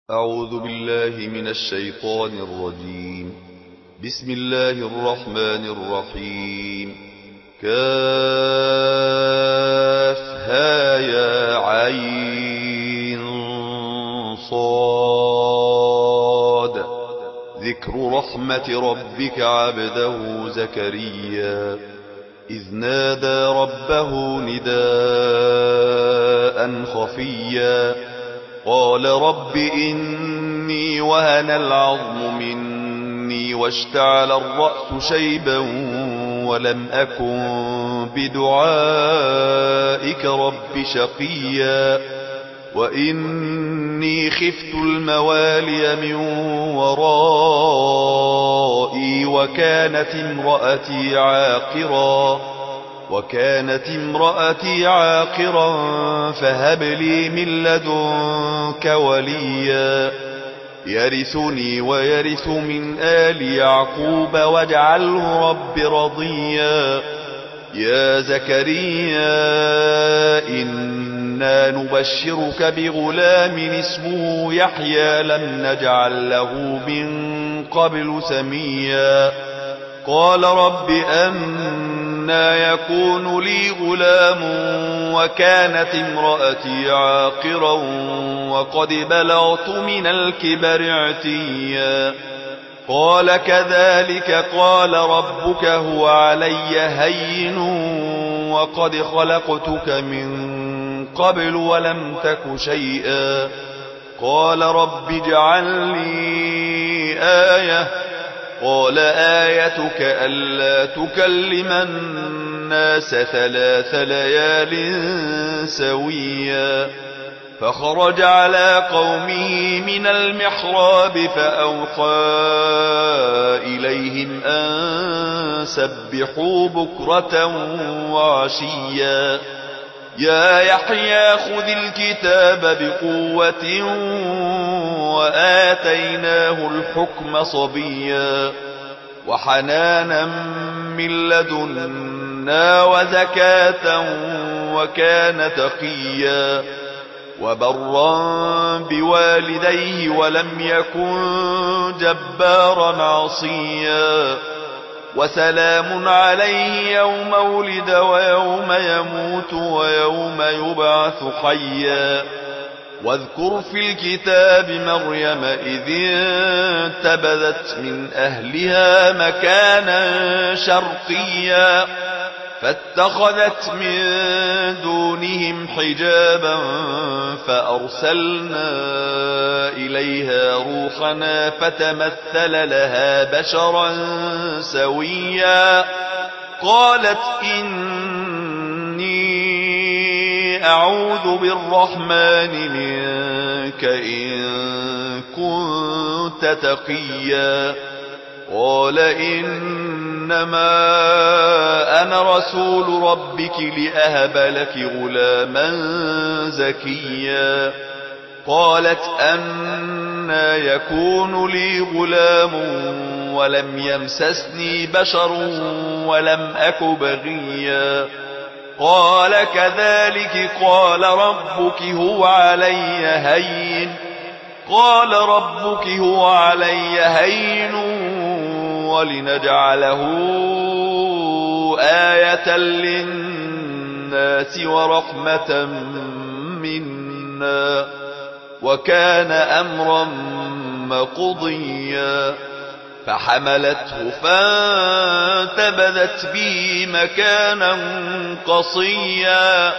أعوذ بالله من الشيطان الرجيم. بسم الله الرحمن الرحيم. كافها يا عين صاد. ذكر رحمة ربك عبده زكريا إذ نادى ربه نداء خفيا قال رب إني وهن العظم مني واشتعل الرأس شيبا ولم أكن بدعائك رب شقيا وإني خفت الموالي من ورائي وكانت امرأتي عاقرا فهب لي من لدنك وليا يرثني ويرث من آل يعقوب واجعله رب رضيا. يا زكريا إنا نبشرك بغلام اسمه يحيى لم نجعل له من قبل سميا. قال رب أنى يكون لي غلام وكانت امرأتي عاقرا وقد بلغت من الكبر عتيا. قال كذلك قال ربك هو علي هين وقد خلقتك من قبل ولم تك شيئا. قال رب اجعل لي آية. قال آيتك ألا تكلم الناس 3 ليال سويا. فخرج على قومه من المحراب فأوحى إليهم أن سبحوا بكرة وعشيا. يا يحيى خذ الكتاب بقوة وآتيناه الحكم صبيا وحنانا من لدنا وزكاة وكان تقيا وبرا بوالديه ولم يكن جبارا عصيا. وسلام عليه يوم ولد ويوم يموت ويوم يبعث حيا. واذكر في الكتاب مريم إذ انتبذت من أهلها مكانا شرقيا فاتخذت من دونهم حجابا فأرسلنا إليها روحنا فتمثل لها بشرا سويا. قالت إني أعوذ بالرحمن منك إن كنت تقيا. قال إنما أنا رسول ربك لأهب لك غلاما زكيا. قالت أنى يكون لي غلام ولم يمسسني بشر ولم أك بغيا. قال كذلك قال ربك هو علي هين ولنجعله آية للناس ورحمة منا وكان أمرا مقضيا. فحملته فانتبذت به مكانا قصيا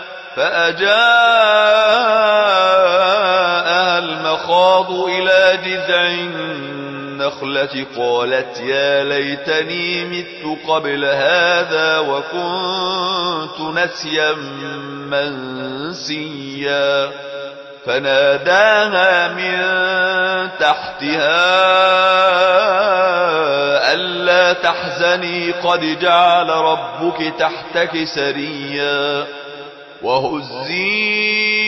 فأجاءها المخاض إلى جذع النخلة قالت يا ليتني مت قبل هذا وكنت نسيا منسيا. فناداها من تحتها ألا تحزني قد جعل ربك تحتك سريا. وهزي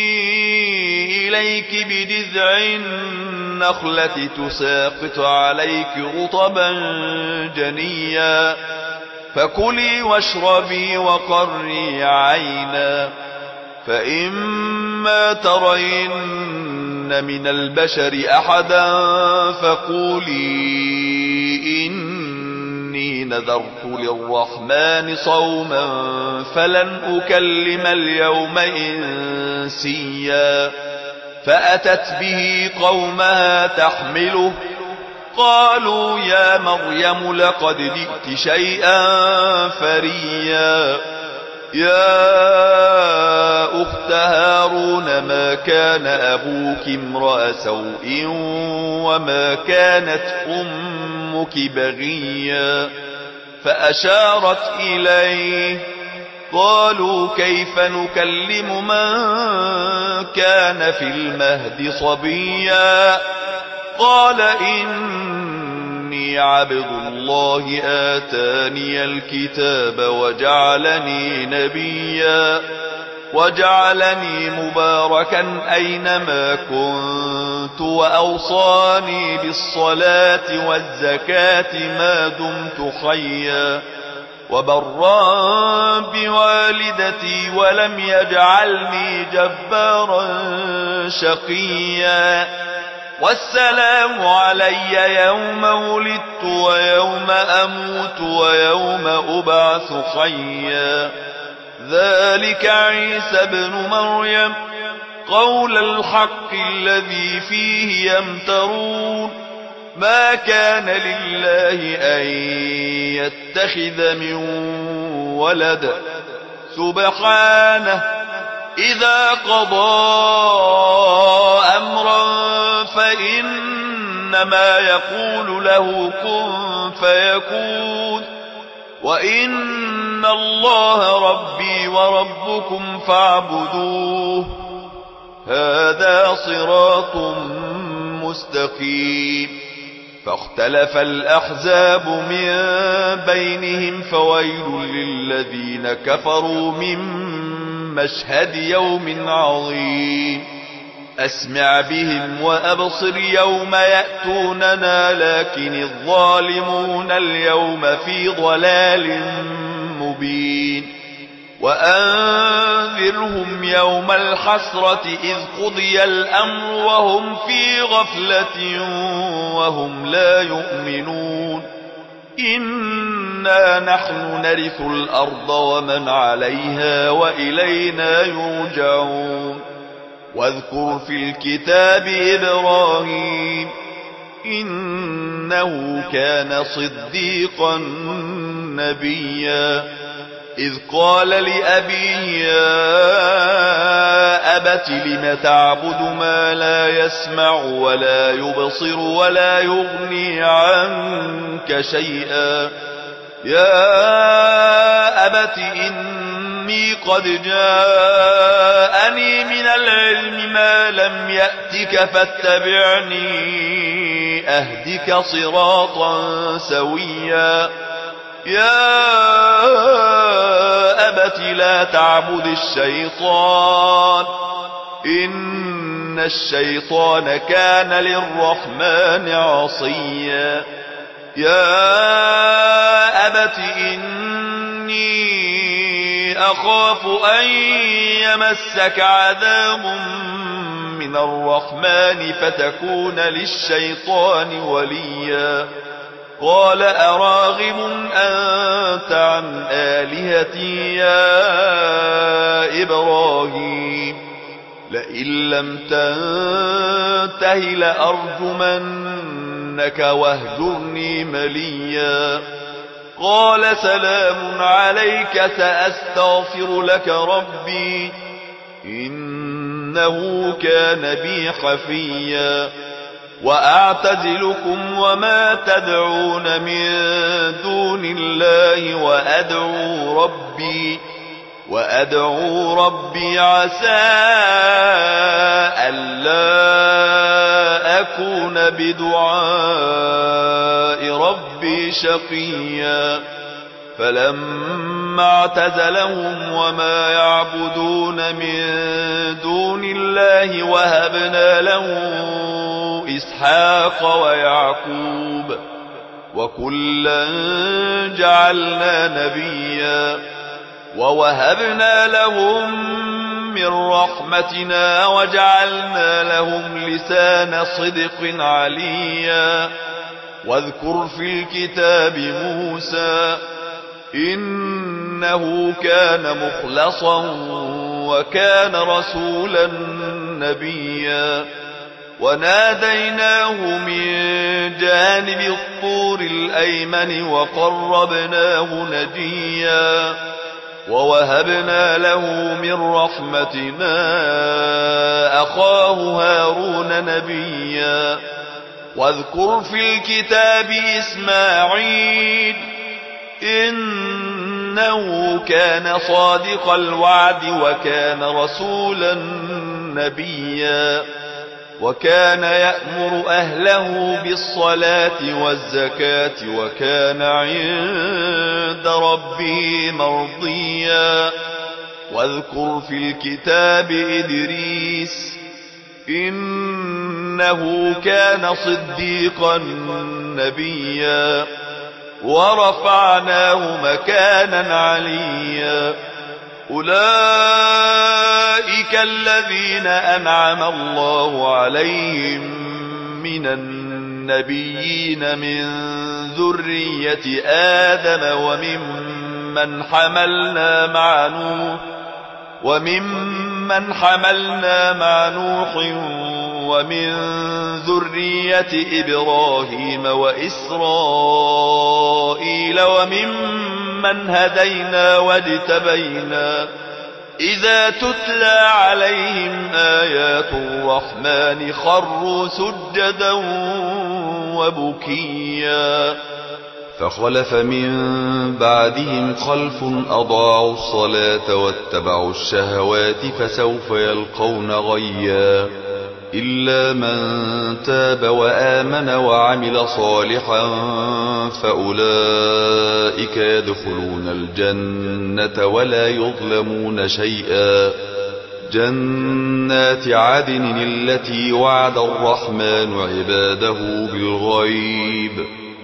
إليك بجذع النخلة تساقط عليك رطبا جنيا. فكلي واشربي وقري عينا فإما ترين من البشر أحدا فقولي إني نذرت للرحمن صوما فلن أكلم اليوم إنسيا فأتت به قومها تحمله قالوا يا مريم لقد جئت شيئا فريا يا أخت هارون ما كان أبوك امرأ سوء وما كانت أمك بغيا فأشارت إليه قالوا كيف نكلم من كان في المهد صبيا قال إني عبد الله آتاني الكتاب وجعلني نبيا وجعلني مباركا أينما كنت وأوصاني بالصلاة والزكاة ما دمت حيا وبرا بوالدتي ولم يجعلني جبارا شقيا والسلام علي يوم ولدت ويوم أموت ويوم أبعث حيا ذلك عيسى ابن مريم قول الحق الذي فيه يمترون ما كان لله أن يتخذ من ولد سبحانه إذا قضى أمرا فإنما يقول له كن فيكون وإن الله ربي وربكم فاعبدوه هذا صراط مستقيم فاختلف الأحزاب من بينهم فويل للذين كفروا من مشهد يوم عظيم أسمع بهم وأبصر يوم يأتوننا لكن الظالمون اليوم في ضلال مبين وأنذرهم يوم الحسرة إذ قضي الأمر وهم في غفلة وهم لا يؤمنون إنا نحن نرث الأرض ومن عليها وإلينا يرجعون واذكر في الكتاب إبراهيم إنه كان صديقا نبيا إذ قال لأبيه يا أبت لم تعبد ما لا يسمع ولا يبصر ولا يغني عنك شيئا يا أبت إني قد جاءني من العلم ما لم يأتك فاتبعني أهدك صراطا سويا يا أبت لا تعبد الشيطان إن الشيطان كان للرحمن عصيا يا أبت إني أخاف أن يمسك عذاب من الرحمن فتكون للشيطان وليا قال أراغب أنت عن آلهتي يا إبراهيم لئن لم تنته لأرجمنك واهجرني مليا قال سلام عليك سأستغفر لك ربي إنه كان بي حفيا وأعتزلكم وما تدعون من دون الله وأدعو ربي عسى ألا أكون بدعاء ربي شقيا فلما اعتزلهم وما يعبدون من دون الله وهبنا له إسحاق ويعقوب وكلا جعلنا نبيا ووهبنا لهم من رحمتنا وجعلنا لهم لسان صدق عليا. واذكر في الكتاب موسى إنه كان مخلصا وكان رسولا نبيا. وناديناه من جانب الطور الأيمن وقربناه نجيا. ووهبنا له من رحمتنا أخاه هارون نبيا. واذكر في الكتاب إسماعيل إنه كان صادق الوعد وكان رسولا نبيا. وكان يأمر أهله بالصلاة والزكاة وكان عند ربه مرضيا. واذكر في الكتاب إدريس إنه كان صديقا نبيا. ورفعناه مكانا عليا. أولئك الذين أنعم الله عليهم من النبيين من ذرية آدم وممن حملنا مع نوح ومن ذرية إبراهيم وإسرائيل وممن هدينا واجتبينا. إذا تتلى عليهم آيات الرحمن خروا سجدا وبكيا. فخلف من بعدهم خلف أضاعوا الصلاة واتبعوا الشهوات فسوف يلقون غيا. إلا من تاب وآمن وعمل صالحا فأولئك يدخلون الجنة ولا يظلمون شيئا. جنات عدن التي وعد الرحمن عباده بالغيب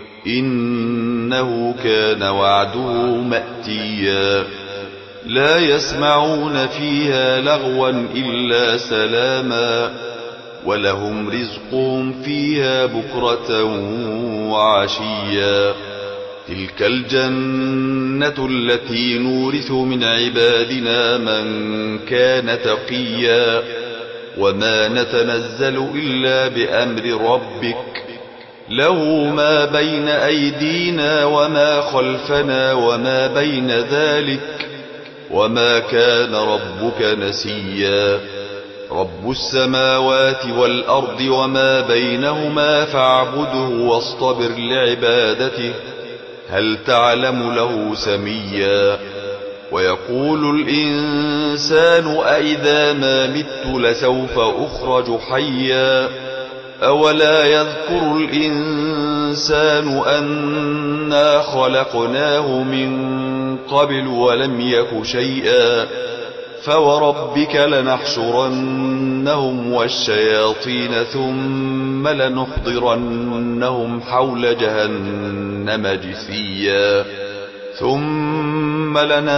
إنه كان وعده مأتيا. لا يسمعون فيها لغوا إلا سلاما ولهم رزقهم فيها بكرة وعشيا. تلك الجنة التي نورث من عبادنا من كان تقيا. وما نتنزل إلا بأمر ربك له ما بين أيدينا وما خلفنا وما بين ذلك وما كان ربك نسيا. رب السماوات والأرض وما بينهما فاعبده واصطبر لعبادته هل تعلم له سميا. ويقول الإنسان أإذا ما مت لسوف أخرج حيا. أولا يذكر الإنسان أنا خلقناه من قبل ولم يك شيئا. فوربك لنحشرنهم والشياطين ثم لنحضرنهم حول جهنم جثيا. ثم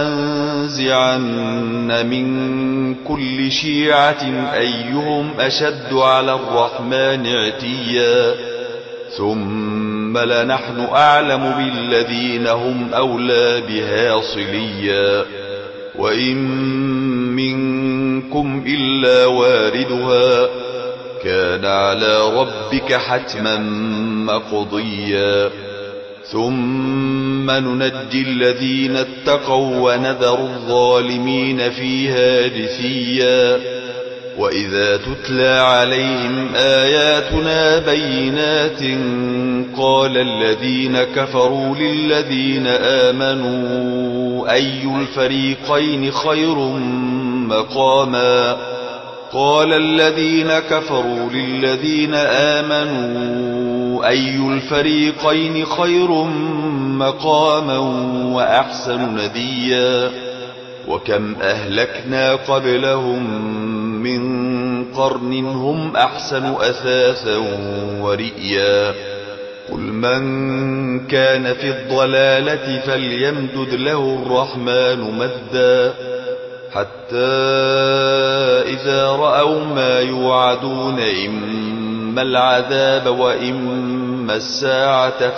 لننزعن من كل شيعة أيهم أشد على الرحمن عتيا. ثم لنحن أعلم بالذين هم أولى بها صليا. وإن منكم إلا واردها كان على ربك حتما مقضيا. ثم ننجي الذين اتقوا ونذر الظالمين فيها جثيا. وإذا تتلى عليهم آياتنا بينات قال الذين كفروا للذين آمنوا أي الفريقين خير مقاما. قال الذين كفروا للذين آمنوا أي الفريقين خير مقاما وأحسن نديا. وكم أهلكنا قبلهم من قرن هم أحسن أثاثا ورئيا. قل من كان في الضلالة فليمدد له الرحمن مدا حتى إذا رأوا ما يوعدون إما العذاب وإما الساعة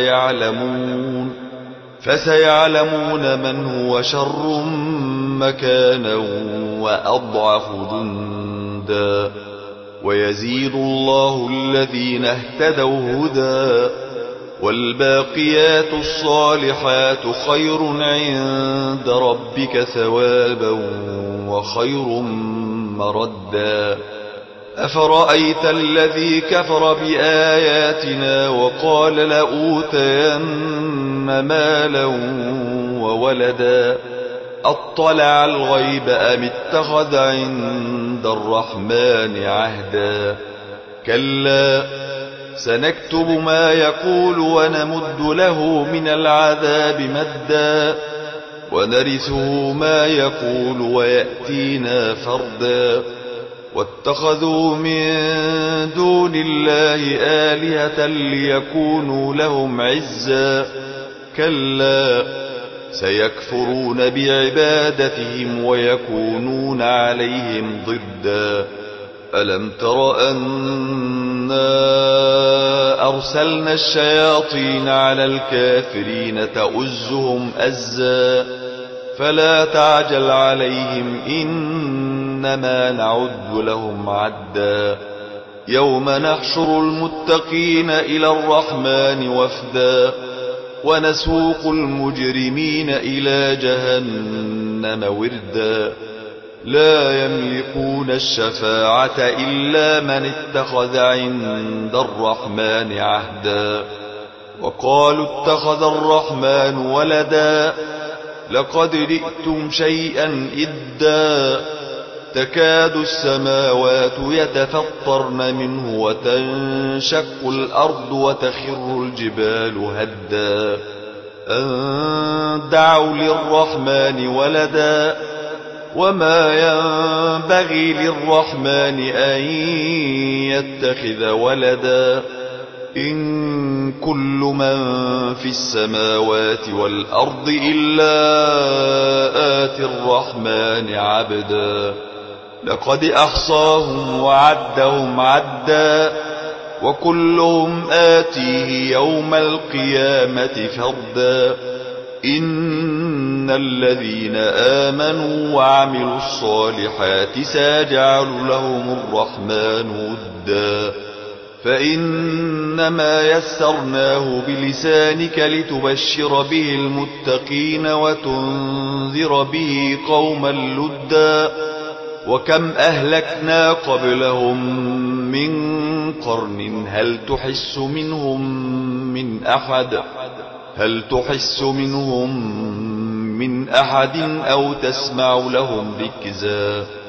فسيعلمون من هو شر مكانا وأضعف جندا ويزيد الله الذين اهتدوا هدى والباقيات الصالحات خير عند ربك ثوابا وخير مردا أفرأيت الذي كفر بآياتنا وقال لأوتين مالا وولدا أطلع الغيب أم اتخذ عند الرحمن عهدا كلا سنكتب ما يقول ونمد له من العذاب مدا ونرثه ما يقول ويأتينا فردا واتخذوا من دون الله آلهة ليكونوا لهم عزا كلا سيكفرون بعبادتهم ويكونون عليهم ضدا ألم تر أنا أرسلنا الشياطين على الكافرين تؤزهم أزا فلا تعجل عليهم إنما نعد لهم عدا يوم نحشر المتقين إلى الرحمن وفدا ونسوق المجرمين إلى جهنم وردا لا يملكون الشفاعة إلا من اتخذ عند الرحمن عهدا وقالوا اتخذ الرحمن ولدا لقد جئتم شيئا إدا تكاد السماوات يتفطرن منه وتنشق الأرض وتخر الجبال هدا أن دعوا للرحمن ولدا وما ينبغي للرحمن أن يتخذ ولدا إن كل من في السماوات والأرض إلا آتي الرحمن عبدا لقد أحصاهم وعدهم عدا وكلهم آتيه يوم القيامة فردا إن الذين آمنوا وعملوا الصالحات سيجعل لهم الرحمن ودا فإنما يسرناه بلسانك لتبشر به المتقين وتنذر به قوما لدا وكم أهلكنا قبلهم من قرن هل تحس منهم من أحد أو تسمع لهم ركزا